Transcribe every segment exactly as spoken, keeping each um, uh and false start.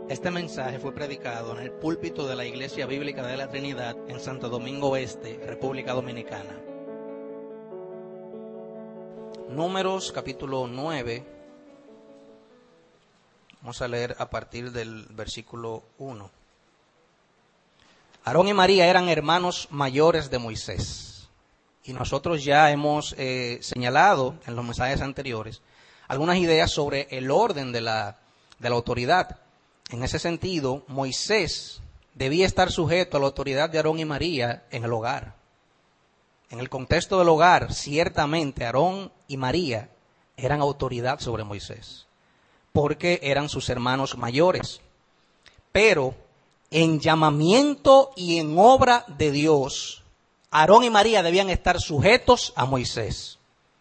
Este mensaje fue predicado en el púlpito de la Iglesia Bíblica de la Trinidad en Santo Domingo Este, República Dominicana. Números capítulo nueve. Vamos a leer a partir del versículo uno. Aarón y María eran hermanos mayores de Moisés. Y nosotros ya hemos eh, señalado en los mensajes anteriores algunas ideas sobre el orden de la, de la autoridad. En ese sentido, Moisés debía estar sujeto a la autoridad de Aarón y María en el hogar. En el contexto del hogar, ciertamente Aarón y María eran autoridad sobre Moisés, porque eran sus hermanos mayores. Pero en llamamiento y en obra de Dios, Aarón y María debían estar sujetos a Moisés.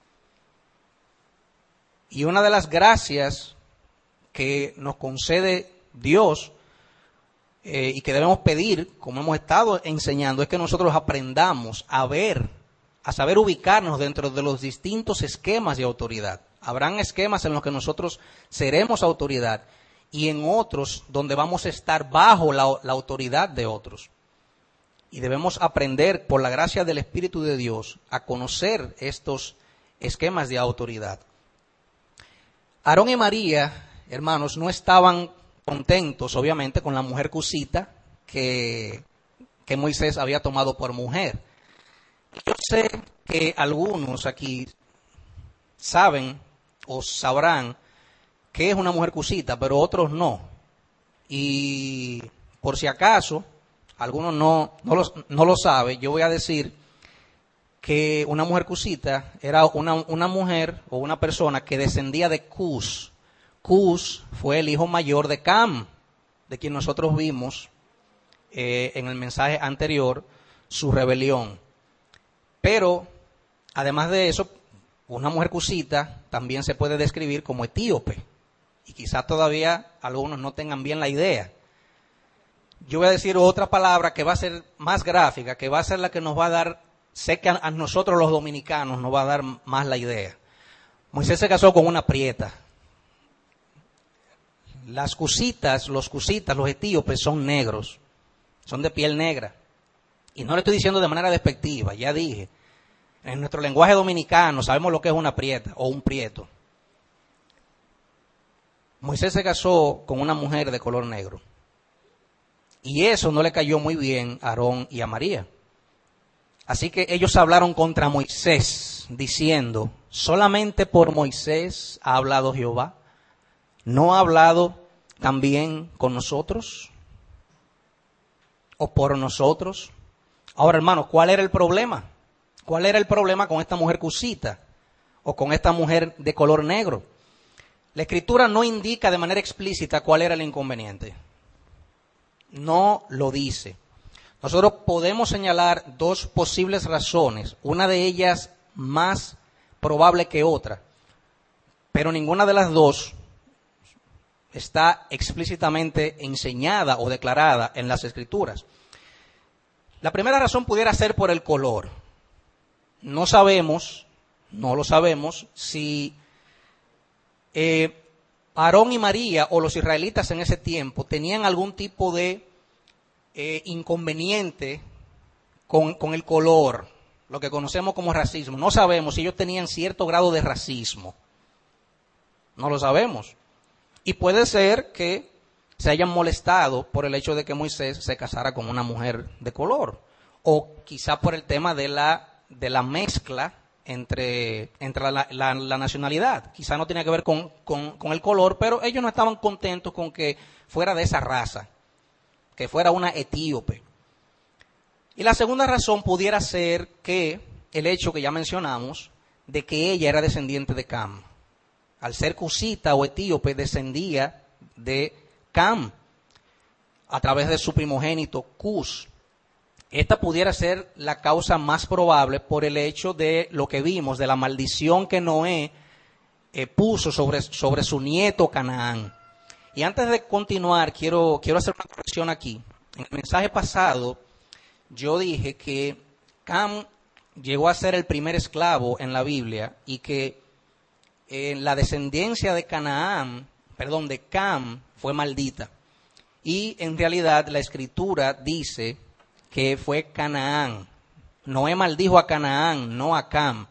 Y una de las gracias que nos concede Dios eh, y que debemos pedir, como hemos estado enseñando, es que nosotros aprendamos a ver, a saber ubicarnos dentro de los distintos esquemas de autoridad. Habrán esquemas en los que nosotros seremos autoridad y en otros donde vamos a estar bajo la, la autoridad de otros. Y debemos aprender, por la gracia del Espíritu de Dios, a conocer estos esquemas de autoridad. Aarón y María, hermanos, no estaban contentos, obviamente, con la mujer cusita que, que Moisés había tomado por mujer. Yo sé que algunos aquí saben o sabrán qué es una mujer cusita, pero otros no. Y por si acaso, algunos no, no, lo, no lo saben, yo voy a decir que una mujer cusita era una, una mujer o una persona que descendía de Cus. Cus fue el hijo mayor de Cam, de quien nosotros vimos eh, en el mensaje anterior su rebelión. Pero, además de eso, una mujer cusita también se puede describir como etíope. Y quizás todavía algunos no tengan bien la idea. Yo voy a decir otra palabra que va a ser más gráfica, que va a ser la que nos va a dar, sé que a, a nosotros los dominicanos nos va a dar más la idea. Moisés se casó con una prieta. Las cusitas, los cusitas, los etíopes son negros, son de piel negra. Y no le estoy diciendo de manera despectiva, ya dije. En nuestro lenguaje dominicano sabemos lo que es una prieta o un prieto. Moisés se casó con una mujer de color negro. Y eso no le cayó muy bien a Aarón y a María. Así que ellos hablaron contra Moisés, diciendo, solamente por Moisés ha hablado Jehová. ¿No ha hablado también con nosotros? ¿O por nosotros? Ahora, hermanos, ¿cuál era el problema? ¿Cuál era el problema con esta mujer cusita? ¿O con esta mujer de color negro? La Escritura no indica de manera explícita cuál era el inconveniente. No lo dice. Nosotros podemos señalar dos posibles razones, una de ellas más probable que otra, pero ninguna de las dos está explícitamente enseñada o declarada en las Escrituras. La primera razón pudiera ser por el color. No sabemos, no lo sabemos, si eh, Aarón y María o los israelitas en ese tiempo tenían algún tipo de eh, inconveniente con, con el color, lo que conocemos como racismo. No sabemos si ellos tenían cierto grado de racismo. No lo sabemos. Y puede ser que se hayan molestado por el hecho de que Moisés se casara con una mujer de color. O quizá por el tema de la, de la mezcla entre, entre la, la, la nacionalidad. Quizá no tenía que ver con, con, con el color, pero ellos no estaban contentos con que fuera de esa raza, que fuera una etíope. Y la segunda razón pudiera ser que el hecho que ya mencionamos, de que ella era descendiente de Cam. Al ser cusita o etíope, descendía de Cam a través de su primogénito Cus. Esta pudiera ser la causa más probable por el hecho de lo que vimos, de la maldición que Noé eh, puso sobre, sobre su nieto Canaán. Y antes de continuar, quiero, quiero hacer una corrección aquí. En el mensaje pasado, yo dije que Cam llegó a ser el primer esclavo en la Biblia y que eh, la descendencia de Canaán, perdón, de Cam, fue maldita. y en realidad la Escritura dice que fue Canaán. Noé maldijo a Canaán, no a Cam.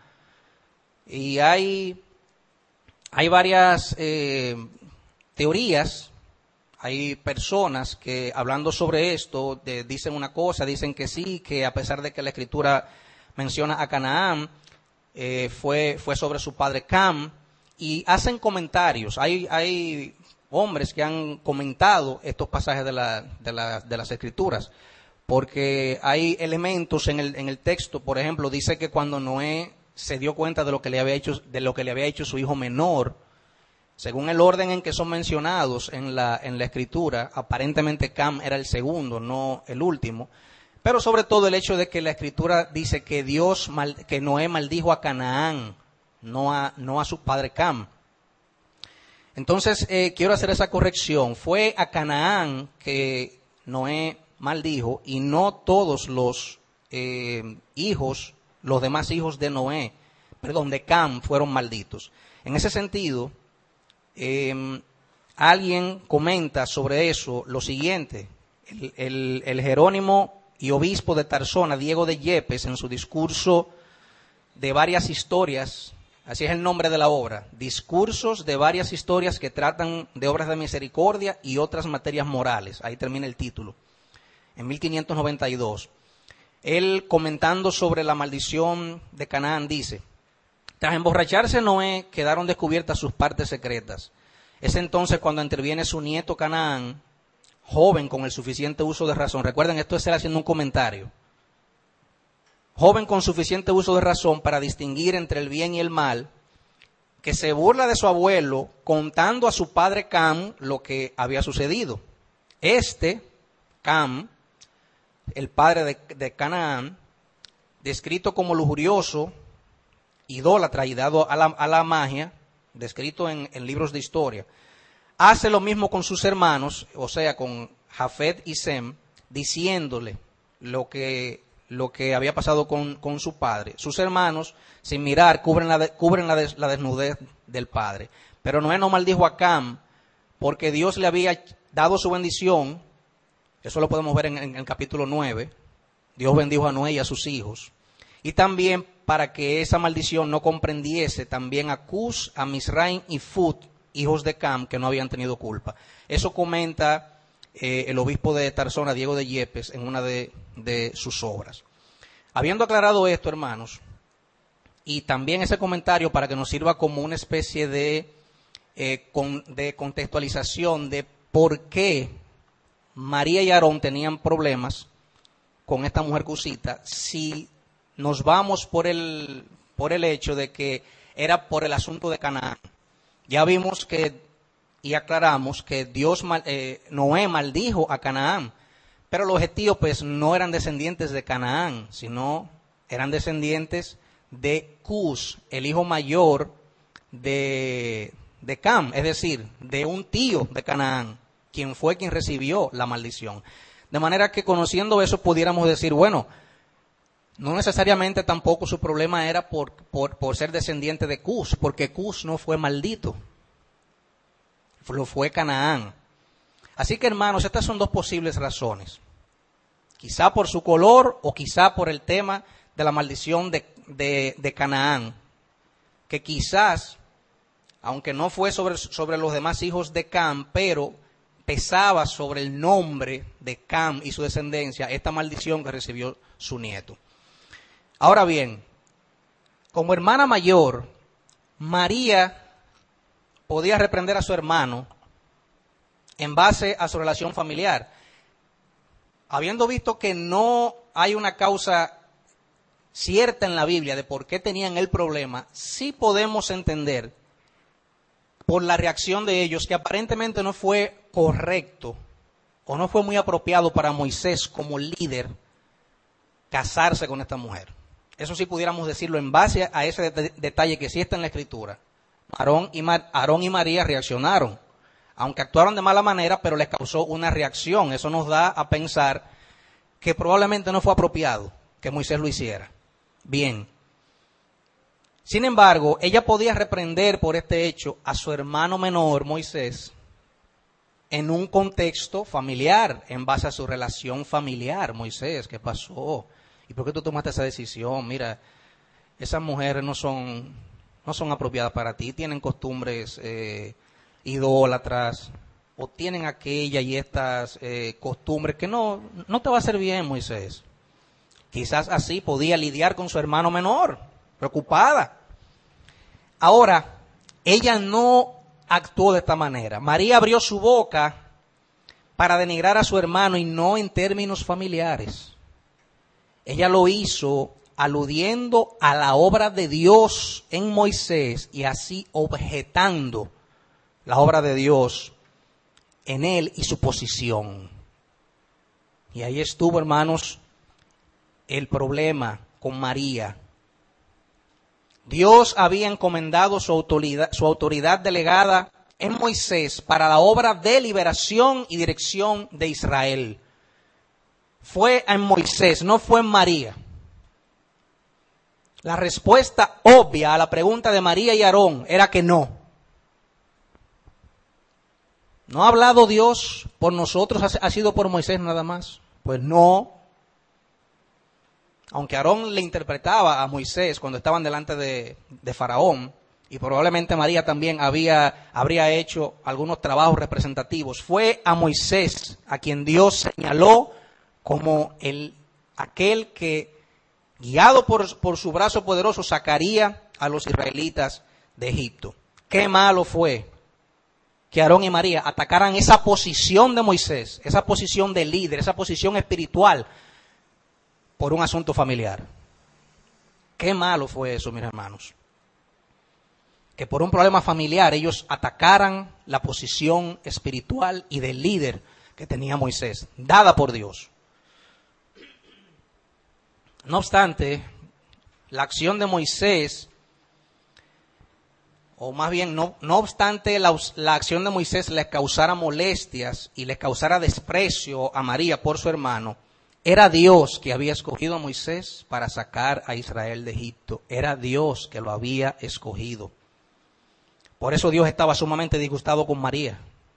Y hay, hay varias eh, teorías, hay personas que hablando sobre esto de, dicen una cosa, dicen que sí, que a pesar de que la Escritura menciona a Canaán, eh, fue, fue sobre su padre Cam, y hacen comentarios. Hay, hay hombres que han comentado estos pasajes de, la, de, la, de las Escrituras, porque hay elementos en el, en el texto. Por ejemplo, dice que cuando Noé se dio cuenta de lo que le había hecho, de lo que le había hecho su hijo menor, según el orden en que son mencionados en la, en la Escritura, aparentemente Cam era el segundo, no el último. Pero sobre todo el hecho de que la Escritura dice que Dios, mal, que Noé maldijo a Canaán, no a, no a su padre Cam. Entonces, eh, quiero hacer esa corrección. Fue a Canaán que Noé maldijo y no todos los eh, hijos, los demás hijos de Noé, perdón, de Cam, fueron malditos. En ese sentido, eh, alguien comenta sobre eso lo siguiente. El, el, el Jerónimo y obispo de Tarzona, Diego de Yepes, en su discurso de varias historias, así es el nombre de la obra, discursos de varias historias que tratan de obras de misericordia y otras materias morales, ahí termina el título, en mil quinientos noventa y dos. Él, comentando sobre la maldición de Canaán, dice: tras emborracharse Noé, quedaron descubiertas sus partes secretas. Es entonces cuando interviene su nieto Canaán, joven con el suficiente uso de razón. Recuerden, esto es él haciendo un comentario. Joven con suficiente uso de razón para distinguir entre el bien y el mal, que se burla de su abuelo contando a su padre Cam lo que había sucedido. Este, Cam, el padre de, de Canaán, descrito como lujurioso, idólatra y dado a la, a la magia, descrito en, en libros de historia, hace lo mismo con sus hermanos, o sea, con Jafet y Sem, diciéndole lo que, lo que había pasado con, con su padre. Sus hermanos, sin mirar, cubren, la, de, cubren la, des, la desnudez del padre. Pero Noé no maldijo a Cam, porque Dios le había dado su bendición. Eso lo podemos ver en, en el capítulo nueve. Dios bendijo a Noé y a sus hijos. Y también para que esa maldición no comprendiese también a Cus, a Misraim y Fut, hijos de Cam, que no habían tenido culpa. Eso comenta eh, el obispo de Tarzona, Diego de Yepes, en una de, de sus obras. Habiendo aclarado esto, hermanos, y también ese comentario para que nos sirva como una especie de, eh, con, de contextualización de por qué María y Aarón tenían problemas con esta mujer cusita, si nos vamos por el, por el hecho de que era por el asunto de Canaán. Ya vimos que, y aclaramos, que Dios, eh, Noé maldijo a Canaán, pero los etíopes no eran descendientes de Canaán, sino eran descendientes de Cus, el hijo mayor de, de Cam, es decir, de un tío de Canaán, quien fue quien recibió la maldición. De manera que conociendo eso pudiéramos decir, bueno, no necesariamente tampoco su problema era por, por, por ser descendiente de Cus, porque Cus no fue maldito, lo fue Canaán. Así que, hermanos, estas son dos posibles razones. Quizá por su color o quizá por el tema de la maldición de, de, de Canaán, que quizás, aunque no fue sobre, sobre los demás hijos de Cam, pero pesaba sobre el nombre de Cam y su descendencia esta maldición que recibió su nieto. Ahora bien, como hermana mayor, María podía reprender a su hermano en base a su relación familiar. Habiendo visto que no hay una causa cierta en la Biblia de por qué tenían el problema, sí podemos entender por la reacción de ellos que aparentemente no fue correcto o no fue muy apropiado para Moisés como líder casarse con esta mujer. Eso sí pudiéramos decirlo en base a ese det- detalle que sí está en la Escritura. Aarón y, Mar- Aarón y María reaccionaron, aunque actuaron de mala manera, pero les causó una reacción. Eso nos da a pensar que probablemente no fue apropiado que Moisés lo hiciera. Bien. Sin embargo, ella podía reprender por este hecho a su hermano menor, Moisés, en un contexto familiar, en base a su relación familiar. Moisés, ¿qué pasó? ¿Y por qué tú tomaste esa decisión? Mira, esas mujeres no son, no son apropiadas para ti, tienen costumbres eh, idólatras, o tienen aquella y estas eh, costumbres que no, no te va a hacer bien, Moisés. Quizás así podía lidiar con su hermano menor, preocupada. Ahora, ella no actuó de esta manera. María abrió su boca para denigrar a su hermano y no en términos familiares. Ella lo hizo aludiendo a la obra de Dios en Moisés y así objetando la obra de Dios en él y su posición. Y ahí estuvo, hermanos, el problema con María. Dios había encomendado su autoridad, su autoridad delegada en Moisés para la obra de liberación y dirección de Israel. Fue en Moisés, no fue en María. La respuesta obvia a la pregunta de María y Aarón era que no. ¿No ha hablado Dios por nosotros? ¿Ha sido por Moisés nada más? Pues no. Aunque Aarón le interpretaba a Moisés cuando estaban delante de, de Faraón, y probablemente María también había, habría hecho algunos trabajos representativos, fue a Moisés a quien Dios señaló como el, aquel que, guiado por, por su brazo poderoso, sacaría a los israelitas de Egipto. Qué malo fue que Aarón y María atacaran esa posición de Moisés, esa posición de líder, esa posición espiritual, por un asunto familiar. Qué malo fue eso, mis hermanos. Que por un problema familiar ellos atacaran la posición espiritual y de líder que tenía Moisés, dada por Dios. No obstante, la acción de Moisés, o más bien, no, no obstante la, la acción de Moisés les causara molestias y les causara desprecio a María por su hermano, era Dios que había escogido a Moisés para sacar a Israel de Egipto. Era Dios que lo había escogido. Por eso Dios estaba sumamente disgustado con María.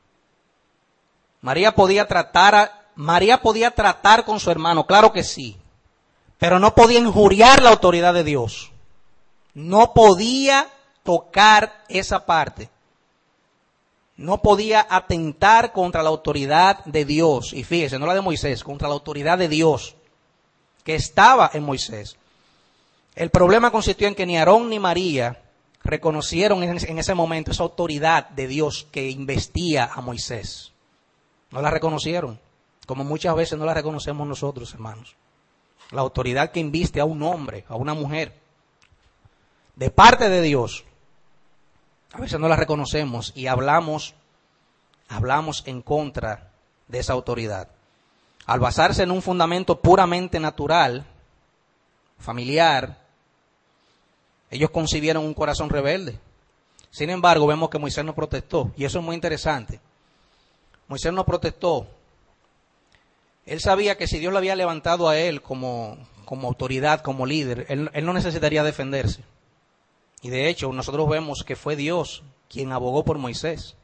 María podía tratar a, María podía tratar con su hermano, claro que sí, pero no podía injuriar la autoridad de Dios. No podía tocar esa parte. No podía atentar contra la autoridad de Dios. Y fíjese, no la de Moisés, contra la autoridad de Dios que estaba en Moisés. El problema consistió en que ni Aarón ni María reconocieron en ese momento esa autoridad de Dios que investía a Moisés. No la reconocieron, como muchas veces no la reconocemos nosotros, hermanos. La autoridad que inviste a un hombre, a una mujer, de parte de Dios. A veces no la reconocemos y hablamos, hablamos en contra de esa autoridad. Al basarse en un fundamento puramente natural, familiar, ellos concibieron un corazón rebelde. Sin embargo, vemos que Moisés no protestó, y eso es muy interesante. Moisés no protestó. Él sabía que si Dios lo había levantado a él como, como autoridad, como líder, él, él no necesitaría defenderse. Y de hecho, nosotros vemos que fue Dios quien abogó por Moisés.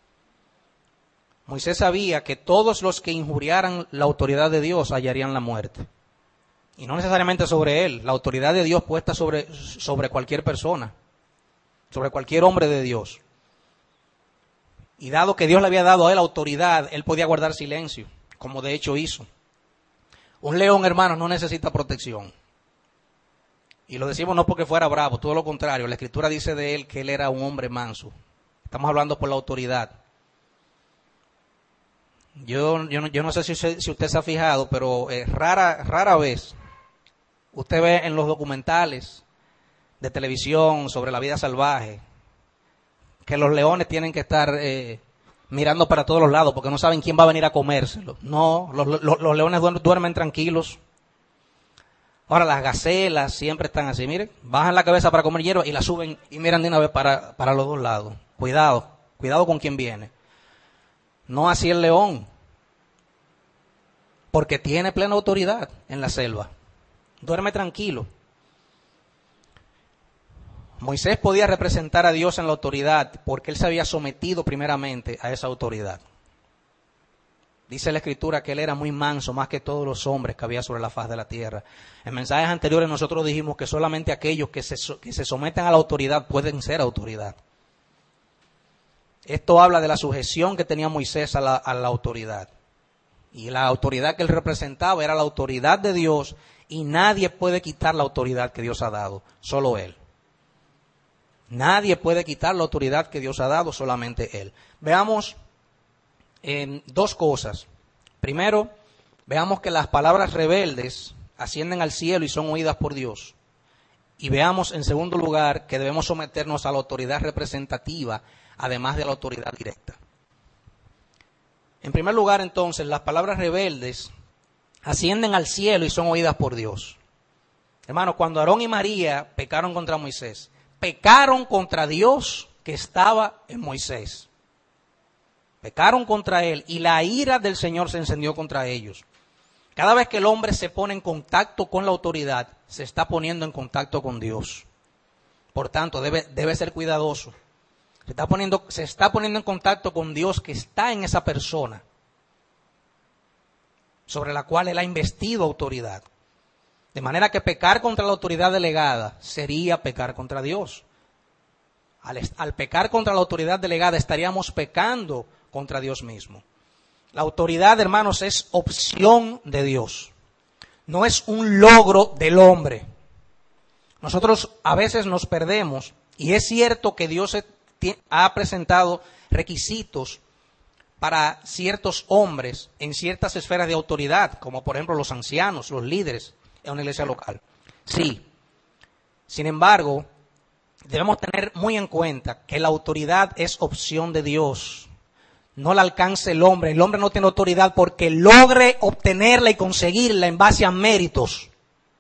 Moisés sabía que todos los que injuriaran la autoridad de Dios hallarían la muerte. Y no necesariamente sobre él, la autoridad de Dios puesta sobre, sobre cualquier persona, sobre cualquier hombre de Dios. Y dado que Dios le había dado a él autoridad, él podía guardar silencio, como de hecho hizo. Un león, hermanos, no necesita protección. Y lo decimos no porque fuera bravo, todo lo contrario. La Escritura dice de él que él era un hombre manso. Estamos hablando por la autoridad. Yo, yo, no, yo no sé si usted, si usted se ha fijado, pero eh, rara, rara vez usted ve en los documentales de televisión sobre la vida salvaje que los leones tienen que estar eh, mirando para todos los lados porque no saben quién va a venir a comérselo. No, los, los, los leones duermen tranquilos. Ahora las gacelas siempre están así, miren, bajan la cabeza para comer hierba y la suben y miran de una vez para, para los dos lados. Cuidado, cuidado con quien viene. No así el león, porque tiene plena autoridad en la selva. Duerme tranquilo. Moisés podía representar a Dios en la autoridad porque él se había sometido primeramente a esa autoridad. Dice la Escritura que él era muy manso, más que todos los hombres que había sobre la faz de la tierra. En mensajes anteriores nosotros dijimos que solamente aquellos que se, que se someten a la autoridad pueden ser autoridad. Esto habla de la sujeción que tenía Moisés a la, a la autoridad. Y la autoridad que él representaba era la autoridad de Dios, y nadie puede quitar la autoridad que Dios ha dado, solo él. Nadie puede quitar la autoridad que Dios ha dado, solamente él. Veamos eh, dos cosas. Primero, veamos que las palabras rebeldes ascienden al cielo y son oídas por Dios. Y veamos en segundo lugar que debemos someternos a la autoridad representativa, además de la autoridad directa. En primer lugar, entonces, las palabras rebeldes ascienden al cielo y son oídas por Dios. Hermanos, cuando Aarón y María pecaron contra Moisés, pecaron contra Dios que estaba en Moisés. Pecaron contra él y la ira del Señor se encendió contra ellos. Cada vez que el hombre se pone en contacto con la autoridad, se está poniendo en contacto con Dios. Por tanto, debe, debe ser cuidadoso. Se está poniendo, se está poniendo en contacto con Dios que está en esa persona, sobre la cual él ha investido autoridad. De manera que pecar contra la autoridad delegada sería pecar contra Dios. Al, al pecar contra la autoridad delegada estaríamos pecando contra Dios mismo. La autoridad, hermanos, es opción de Dios. No es un logro del hombre. Nosotros a veces nos perdemos, y es cierto que Dios ha presentado requisitos para ciertos hombres en ciertas esferas de autoridad, como por ejemplo los ancianos, los líderes en una iglesia local. Sí. Sin embargo, debemos tener muy en cuenta que la autoridad es opción de Dios. No la alcanza el hombre. El hombre no tiene autoridad porque logre obtenerla y conseguirla en base a méritos.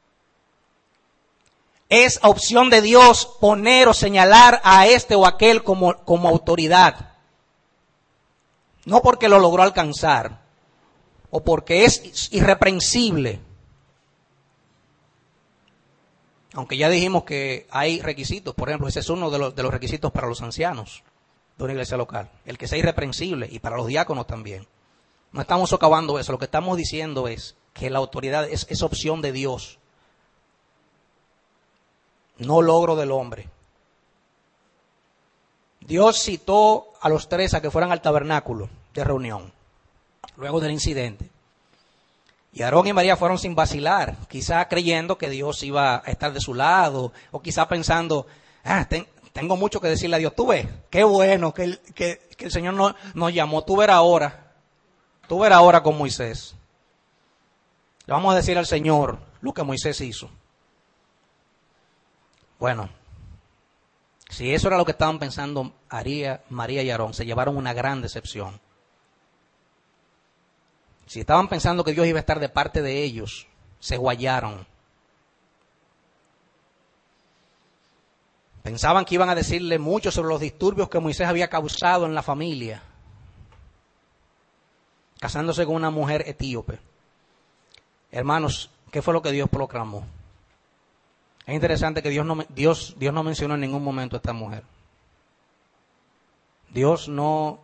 Es opción de Dios poner o señalar a este o aquel como, como autoridad. No porque lo logró alcanzar o porque es irreprensible. Aunque ya dijimos que hay requisitos, por ejemplo, ese es uno de los, de los requisitos para los ancianos de una iglesia local, el que sea irreprensible, y para los diáconos también. No estamos socavando eso, lo que estamos diciendo es que la autoridad es, es opción de Dios, no logro del hombre. Dios citó a los tres a que fueran al tabernáculo de reunión, luego del incidente. Y Aarón y María fueron sin vacilar, quizá creyendo que Dios iba a estar de su lado, o quizá pensando, ah, ten, tengo mucho que decirle a Dios. Tú ves, qué bueno que el, que, que el Señor no, nos llamó. Tú verás ahora, tú verás ahora con Moisés. Le vamos a decir al Señor lo que Moisés hizo. Bueno, si eso era lo que estaban pensando María, María y Aarón, se llevaron una gran decepción. Si estaban pensando que Dios iba a estar de parte de ellos, se guayaron. Pensaban que iban a decirle mucho sobre los disturbios que Moisés había causado en la familia, casándose con una mujer etíope. Hermanos, ¿qué fue lo que Dios proclamó? Es interesante que Dios no, Dios, Dios no mencionó en ningún momento a esta mujer. Dios no...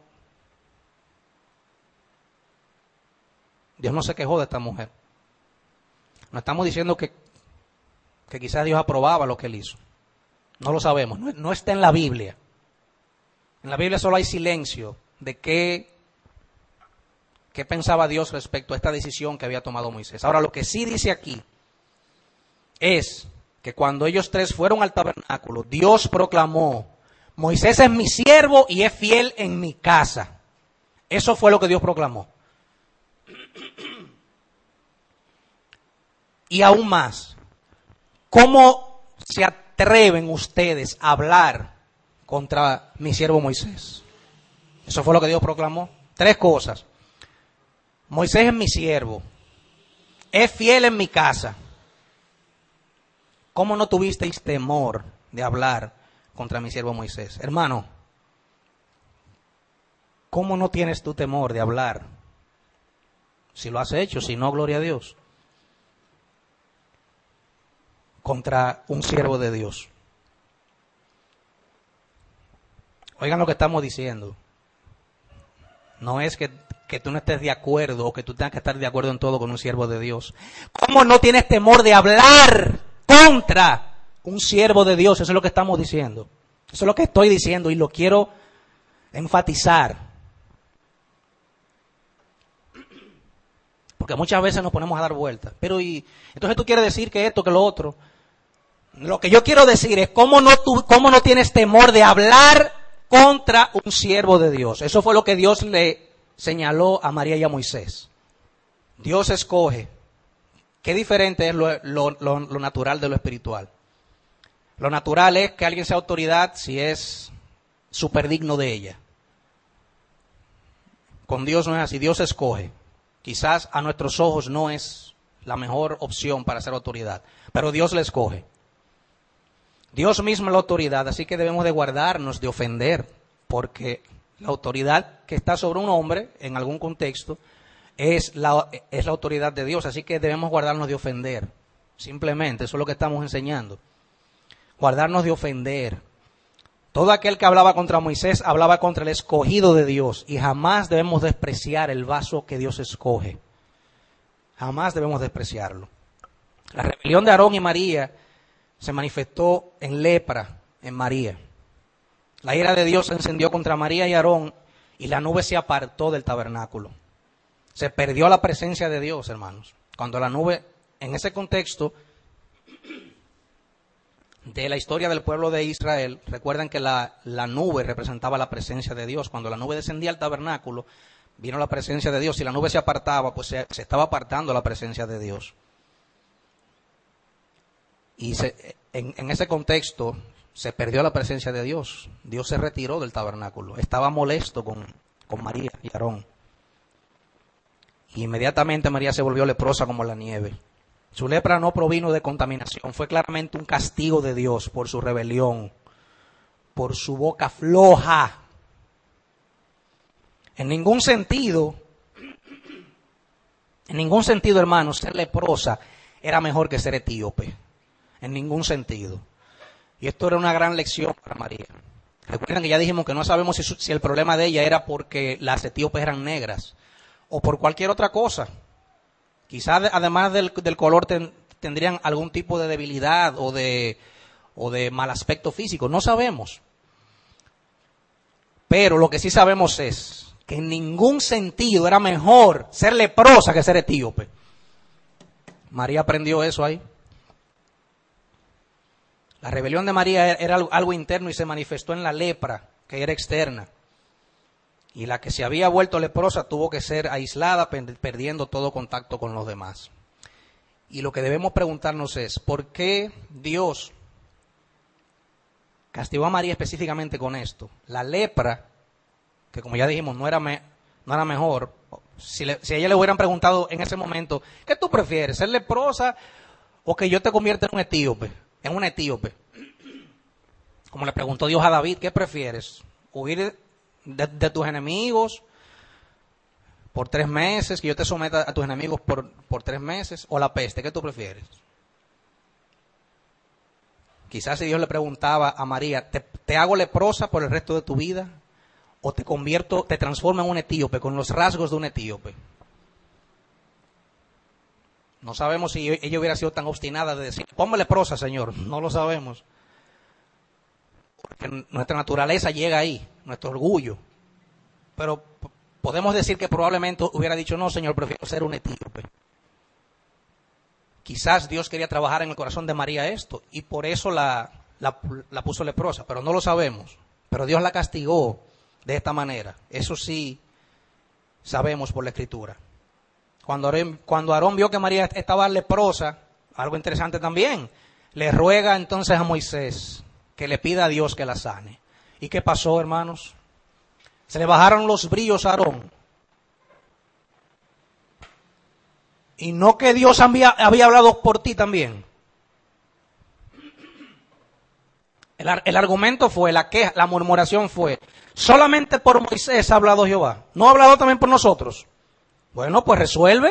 Dios no se quejó de esta mujer. No estamos diciendo que, que quizás Dios aprobaba lo que él hizo. No lo sabemos. No, no está en la Biblia. En la Biblia solo hay silencio de qué, qué pensaba Dios respecto a esta decisión que había tomado Moisés. Ahora, lo que sí dice aquí es que cuando ellos tres fueron al tabernáculo, Dios proclamó, Moisés es mi siervo y es fiel en mi casa. Eso fue lo que Dios proclamó. Y aún más, ¿cómo se atreven ustedes a hablar contra mi siervo Moisés? Eso fue lo que Dios proclamó. Tres cosas. Moisés es mi siervo, es fiel en mi casa. ¿Cómo no tuvisteis temor de hablar contra mi siervo Moisés? Hermano, ¿cómo no tienes tu temor de hablar? Si lo has hecho, si no, gloria a Dios. Contra un siervo de Dios. Oigan lo que estamos diciendo. No es que que tú no estés de acuerdo o que tú tengas que estar de acuerdo en todo con un siervo de Dios? ¿Cómo no tienes temor de hablar contra un siervo de Dios? Eso es lo que estamos diciendo. Eso es lo que estoy diciendo y lo quiero enfatizar. Porque muchas veces nos ponemos a dar vueltas. Pero y entonces tú quieres decir que esto, que lo otro. Lo que yo quiero decir es cómo no, tú, cómo no tienes temor de hablar contra un siervo de Dios. Eso fue lo que Dios le señaló a María y a Moisés. Dios escoge. Qué diferente es lo, lo, lo, lo natural de lo espiritual. Lo natural es que alguien sea autoridad si es súper digno de ella. Con Dios no es así. Dios escoge. Quizás a nuestros ojos no es la mejor opción para ser autoridad, pero Dios le escoge. Dios mismo es la autoridad, así que debemos de guardarnos de ofender, porque la autoridad que está sobre un hombre, en algún contexto, es la, es la autoridad de Dios, así que debemos guardarnos de ofender. Simplemente, eso es lo que estamos enseñando. Guardarnos de ofender. Todo aquel que hablaba contra Moisés hablaba contra el escogido de Dios, y jamás debemos despreciar el vaso que Dios escoge. Jamás debemos despreciarlo. La rebelión de Aarón y María se manifestó en lepra en María. La ira de Dios se encendió contra María y Aarón y la nube se apartó del tabernáculo. Se perdió la presencia de Dios, hermanos. Cuando la nube, en ese contexto de la historia del pueblo de Israel, recuerden que la, la nube representaba la presencia de Dios. Cuando la nube descendía al tabernáculo, vino la presencia de Dios. Si la nube se apartaba, pues se, se estaba apartando la presencia de Dios. Y se, en, en ese contexto se perdió la presencia de Dios. Dios se retiró del tabernáculo. Estaba molesto con, con María y Aarón. Y inmediatamente María se volvió leprosa como la nieve. Su lepra no provino de contaminación. Fue claramente un castigo de Dios por su rebelión, por su boca floja. En ningún sentido, en ningún sentido, hermanos, ser leprosa era mejor que ser etíope. En ningún sentido. Y esto era una gran lección para María. Recuerden que ya dijimos que no sabemos si, su, si el problema de ella era porque las etíopes eran negras o por cualquier otra cosa. Quizás además del, del color ten, tendrían algún tipo de debilidad o de, o de mal aspecto físico. No sabemos. Pero lo que sí sabemos es que en ningún sentido era mejor ser leprosa que ser etíope. María aprendió eso ahí. La rebelión de María era algo interno y se manifestó en la lepra, que era externa. Y la que se había vuelto leprosa tuvo que ser aislada, perdiendo todo contacto con los demás. Y lo que debemos preguntarnos es, ¿por qué Dios castigó a María específicamente con esto? La lepra, que como ya dijimos, no era, me, no era mejor. Si, le, si a ella le hubieran preguntado en ese momento, ¿qué tú prefieres, ser leprosa o que yo te convierta en un etíope? En un etíope. Como le preguntó Dios a David, ¿qué prefieres? ¿Huir de, de tus enemigos por tres meses? ¿Que yo te someta a tus enemigos por, por tres meses? ¿O la peste? ¿Qué tú prefieres? Quizás si Dios le preguntaba a María, ¿te, te hago leprosa por el resto de tu vida? ¿O te convierto, te transformo en un etíope con los rasgos de un etíope? No sabemos si ella hubiera sido tan obstinada de decir, ponme leprosa, Señor. No lo sabemos. Porque nuestra naturaleza llega ahí, nuestro orgullo. Pero podemos decir que probablemente hubiera dicho, no, Señor, prefiero ser un etíope. Quizás Dios quería trabajar en el corazón de María esto, y por eso la, la, la puso leprosa, pero no lo sabemos. Pero Dios la castigó de esta manera. Eso sí sabemos por la Escritura. Cuando Aarón, cuando Aarón vio que María estaba leprosa, algo interesante también, le ruega entonces a Moisés que le pida a Dios que la sane. ¿Y qué pasó, hermanos? Se le bajaron los brillos a Aarón. Y no que Dios había, había hablado por ti también. El, el argumento fue, la queja, la murmuración fue, solamente por Moisés ha hablado Jehová. ¿No ha hablado también por nosotros? Bueno, pues resuelve.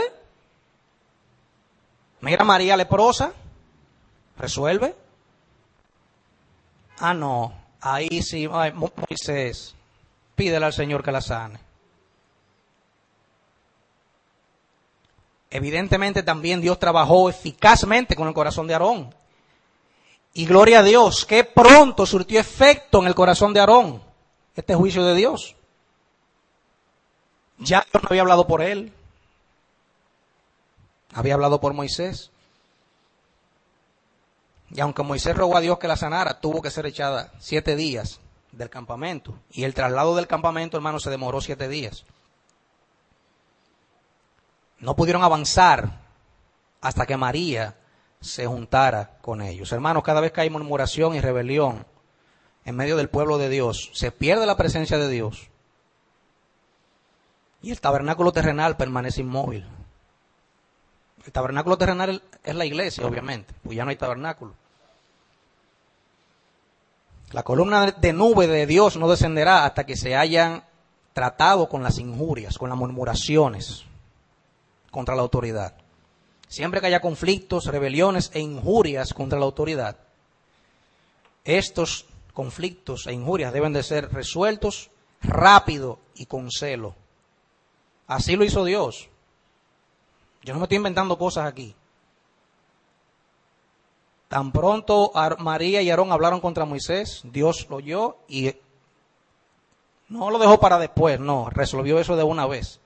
Mira María leprosa. Resuelve. Ah, no. Ahí sí, ay, Moisés, pídele al Señor que la sane. Evidentemente también Dios trabajó eficazmente con el corazón de Aarón. Y gloria a Dios, que pronto surtió efecto en el corazón de Aarón este juicio de Dios. Ya Dios no había hablado por él, había hablado por Moisés. Y aunque Moisés rogó a Dios que la sanara, tuvo que ser echada siete días del campamento. Y el traslado del campamento, hermano, se demoró siete días. No pudieron avanzar hasta que María se juntara con ellos. Hermanos, cada vez que hay murmuración y rebelión en medio del pueblo de Dios, se pierde la presencia de Dios. Y el tabernáculo terrenal permanece inmóvil. El tabernáculo terrenal es la iglesia, obviamente, pues ya no hay tabernáculo. La columna de nube de Dios no descenderá hasta que se hayan tratado con las injurias, con las murmuraciones contra la autoridad. Siempre que haya conflictos, rebeliones e injurias contra la autoridad, estos conflictos e injurias deben de ser resueltos rápido y con celo. Así lo hizo Dios. Yo no me estoy inventando cosas aquí. Tan pronto María y Aarón hablaron contra Moisés, Dios lo oyó y no lo dejó para después, no, resolvió eso de una vez.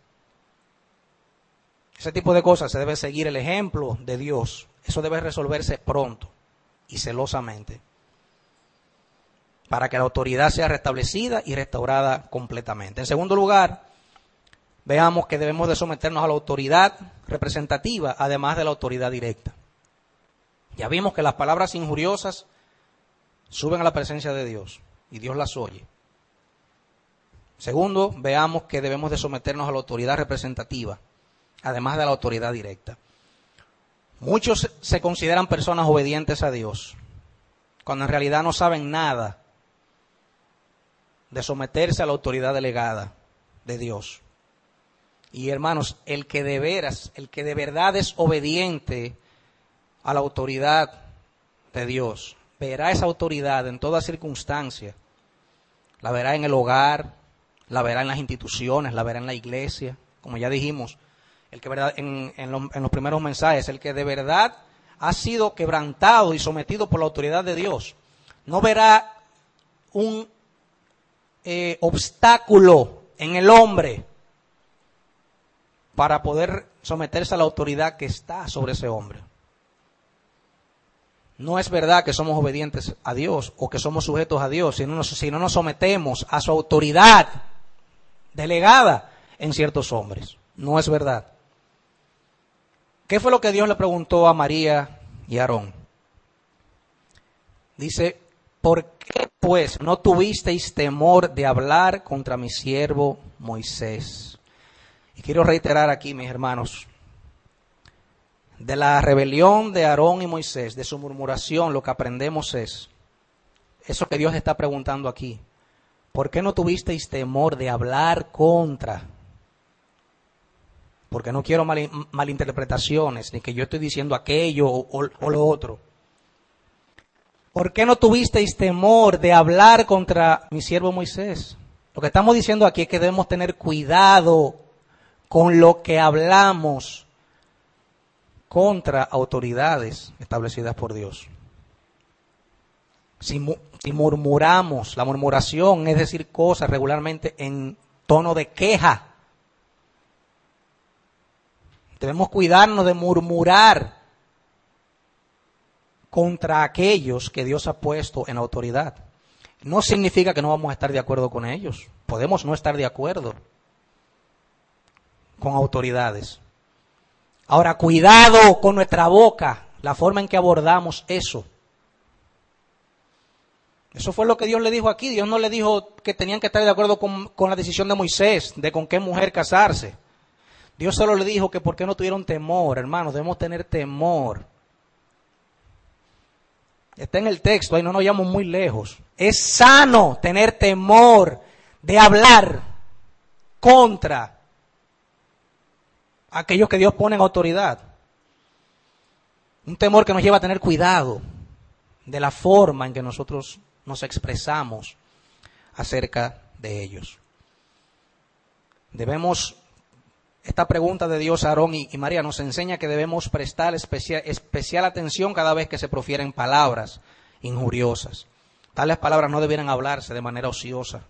Ese tipo de cosas se debe seguir el ejemplo de Dios. Eso debe resolverse pronto y celosamente, para que la autoridad sea restablecida y restaurada completamente. En segundo lugar, veamos que debemos de someternos a la autoridad representativa, además de la autoridad directa. Ya vimos que las palabras injuriosas suben a la presencia de Dios y Dios las oye. Segundo, veamos que debemos de someternos a la autoridad representativa, además de la autoridad directa. Muchos se consideran personas obedientes a Dios, cuando en realidad no saben nada de someterse a la autoridad delegada de Dios. Y hermanos, el que de veras, el que de verdad es obediente a la autoridad de Dios, verá esa autoridad en toda circunstancia. La verá en el hogar, la verá en las instituciones, la verá en la iglesia. Como ya dijimos, el que verdad, en, en, los, en los primeros mensajes, el que de verdad ha sido quebrantado y sometido por la autoridad de Dios, no verá un eh, obstáculo en el hombre para poder someterse a la autoridad que está sobre ese hombre. No es verdad que somos obedientes a Dios o que somos sujetos a Dios si no nos, si no nos sometemos a su autoridad delegada en ciertos hombres. No es verdad. ¿Qué fue lo que Dios le preguntó a María y a Aarón? Dice, ¿por qué pues no tuvisteis temor de hablar contra mi siervo Moisés? Y quiero reiterar aquí, mis hermanos, de la rebelión de Aarón y Moisés, de su murmuración, lo que aprendemos es eso que Dios está preguntando aquí. ¿Por qué no tuvisteis temor de hablar contra? Porque no quiero mal, malinterpretaciones, ni que yo estoy diciendo aquello o, o, o lo otro. ¿Por qué no tuvisteis temor de hablar contra mi siervo Moisés? Lo que estamos diciendo aquí es que debemos tener cuidado con lo que hablamos contra autoridades establecidas por Dios. Si, si murmuramos, la murmuración es decir cosas regularmente en tono de queja. Debemos cuidarnos de murmurar contra aquellos que Dios ha puesto en autoridad. No significa que no vamos a estar de acuerdo con ellos. Podemos no estar de acuerdo con autoridades. Ahora, cuidado con nuestra boca, la forma en que abordamos eso. Eso fue lo que Dios le dijo aquí. Dios no le dijo que tenían que estar de acuerdo con, con la decisión de Moisés, de con qué mujer casarse. Dios solo le dijo que por qué no tuvieron temor, hermanos, debemos tener temor. Está en el texto, ahí no nos vayamos muy lejos. Es sano tener temor de hablar contra aquellos que Dios pone en autoridad. Un temor que nos lleva a tener cuidado de la forma en que nosotros nos expresamos acerca de ellos. Debemos esta pregunta de Dios a Aarón y, y María nos enseña que debemos prestar especial, especial atención cada vez que se profieren palabras injuriosas. Tales palabras no debieran hablarse de manera ociosa.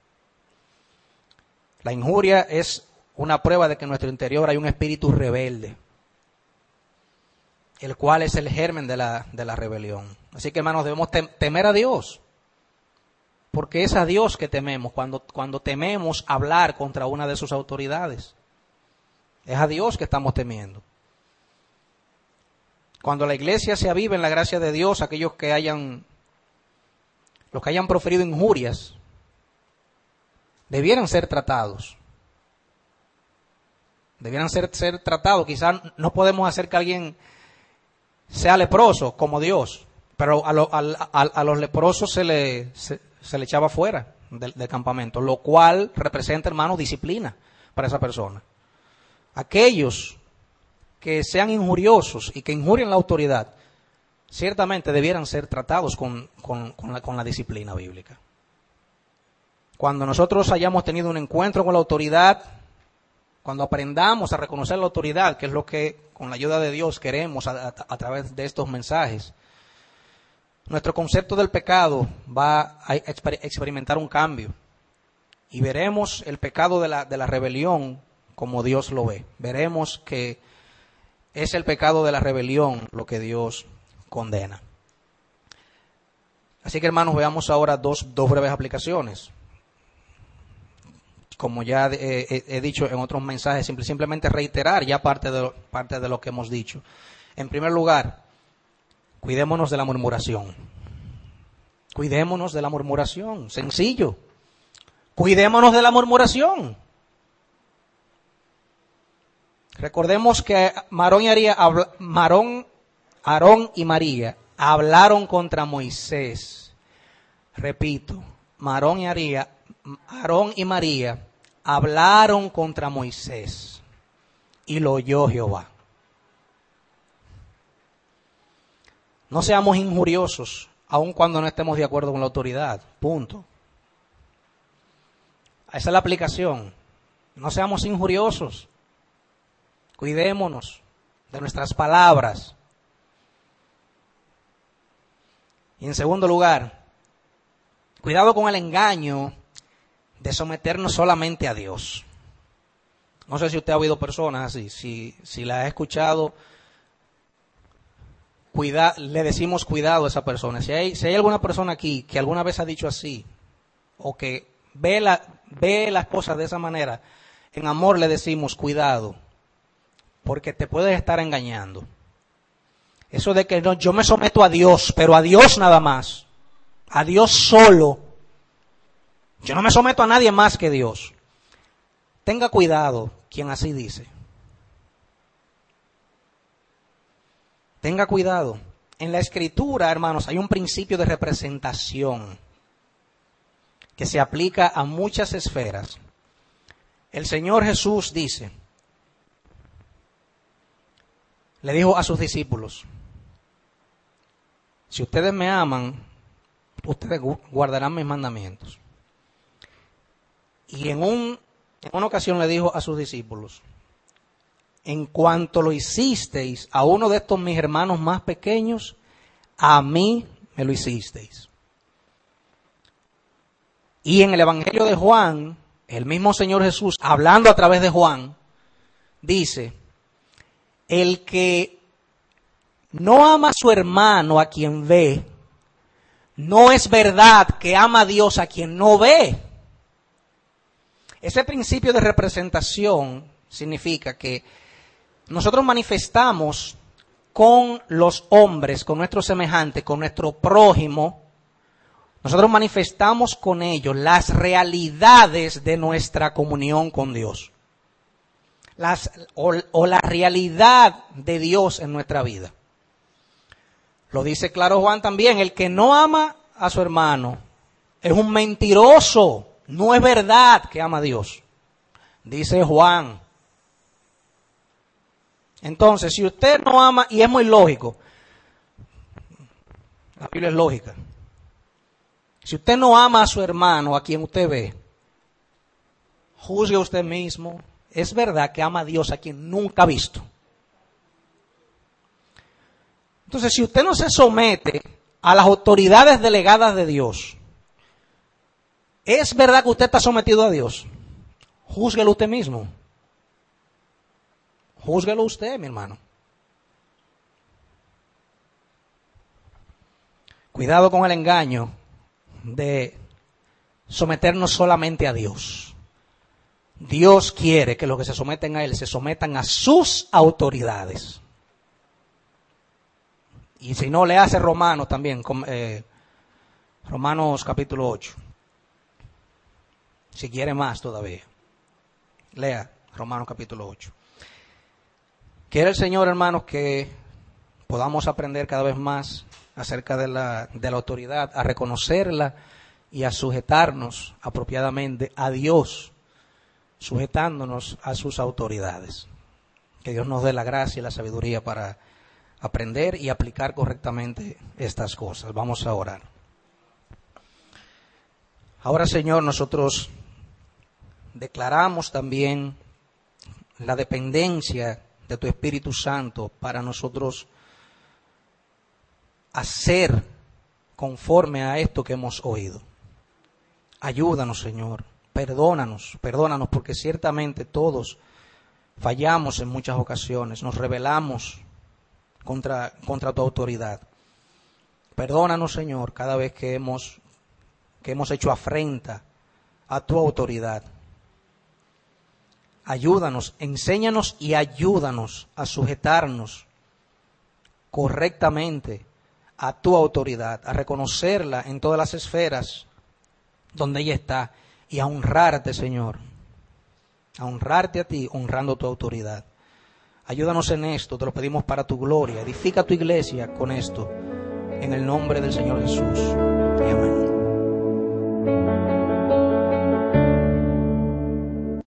La injuria es una prueba de que en nuestro interior hay un espíritu rebelde, el cual es el germen de la, de la rebelión. Así que, hermanos, debemos tem- temer a Dios, porque es a Dios que tememos cuando, cuando tememos hablar contra una de sus autoridades. Es a Dios que estamos temiendo. Cuando la iglesia se avive en la gracia de Dios, aquellos que hayan, los que hayan proferido injurias, debieran ser tratados. Debieran ser, ser tratados. Quizás no podemos hacer que alguien sea leproso como Dios, pero a, lo, a, a, a los leprosos se le, se, se le echaba fuera del, del campamento, lo cual representa, hermano, disciplina para esa persona. Aquellos que sean injuriosos y que injurien la autoridad, ciertamente debieran ser tratados con, con, con, la, con la disciplina bíblica. Cuando nosotros hayamos tenido un encuentro con la autoridad, cuando aprendamos a reconocer la autoridad, que es lo que con la ayuda de Dios queremos a, a, a través de estos mensajes, nuestro concepto del pecado va a exper- experimentar un cambio y veremos el pecado de la, de la rebelión como Dios lo ve. Veremos que es el pecado de la rebelión lo que Dios condena. Así que, hermanos, veamos ahora dos, dos breves aplicaciones. Como ya he, he, he dicho en otros mensajes, simple, simplemente reiterar ya parte de, parte de lo que hemos dicho. En primer lugar, cuidémonos de la murmuración. Cuidémonos de la murmuración. Sencillo. Cuidémonos de la murmuración. Recordemos que Marón y María, Marón, Aarón y María hablaron contra Moisés. Repito, Marón y María, Aarón y María hablaron contra Moisés y lo oyó Jehová. No seamos injuriosos, aun cuando no estemos de acuerdo con la autoridad. Punto. Esa es la aplicación. No seamos injuriosos. Cuidémonos de nuestras palabras. Y en segundo lugar, cuidado con el engaño de someternos solamente a Dios. No sé si usted ha oído personas así, si, si la ha escuchado, cuida, le decimos cuidado a esa persona. Si hay, si hay alguna persona aquí que alguna vez ha dicho así, o que ve, la, ve las cosas de esa manera, en amor le decimos cuidado, porque te puedes estar engañando. Eso de que no, yo me someto a Dios, pero a Dios nada más, a Dios solo. Yo no me someto a nadie más que Dios. Tenga cuidado quien así dice. Tenga cuidado. En la Escritura, hermanos, hay un principio de representación que se aplica a muchas esferas. El Señor Jesús dice, le dijo a sus discípulos, si ustedes me aman, ustedes guardarán mis mandamientos. Y en, un, en una ocasión le dijo a sus discípulos, en cuanto lo hicisteis a uno de estos mis hermanos más pequeños, a mí me lo hicisteis. Y en el Evangelio de Juan, el mismo Señor Jesús, hablando a través de Juan, dice, el que no ama a su hermano a quien ve, no es verdad que ama a Dios a quien no ve. Ese principio de representación significa que nosotros manifestamos con los hombres, con nuestros semejantes, con nuestro prójimo, nosotros manifestamos con ellos las realidades de nuestra comunión con Dios. Las, o, o la realidad de Dios en nuestra vida. Lo dice claro Juan también, el que no ama a su hermano es un mentiroso, no es verdad que ama a Dios, dice Juan. Entonces, si usted no ama, y es muy lógico, la Biblia es lógica, si usted no ama a su hermano, a quien usted ve, juzgue usted mismo, es verdad que ama a Dios a quien nunca ha visto. Entonces, si usted no se somete a las autoridades delegadas de Dios, ¿es verdad que usted está sometido a Dios? Júzguelo usted mismo. Júzguelo usted, mi hermano. Cuidado con el engaño de someternos solamente a Dios. Dios quiere que los que se someten a Él se sometan a sus autoridades. Y si no, le hace Romanos también, eh, Romanos capítulo ocho. Si quiere más todavía, lea Romanos capítulo ocho. Quiere el Señor, hermanos, que podamos aprender cada vez más acerca de la, de la autoridad, a reconocerla y a sujetarnos apropiadamente a Dios, sujetándonos a sus autoridades. Que Dios nos dé la gracia y la sabiduría para aprender y aplicar correctamente estas cosas. Vamos a orar. Ahora, Señor, nosotros declaramos también la dependencia de tu Espíritu Santo para nosotros hacer conforme a esto que hemos oído. Ayúdanos, Señor, perdónanos, perdónanos, porque ciertamente todos fallamos en muchas ocasiones, nos rebelamos contra, contra tu autoridad. Perdónanos, Señor, cada vez que hemos, que hemos hecho afrenta a tu autoridad. Ayúdanos, enséñanos y ayúdanos a sujetarnos correctamente a tu autoridad, a reconocerla en todas las esferas donde ella está y a honrarte, Señor, a honrarte a ti, honrando tu autoridad. Ayúdanos en esto, te lo pedimos para tu gloria. Edifica tu iglesia con esto, en el nombre del Señor Jesús. Y amén.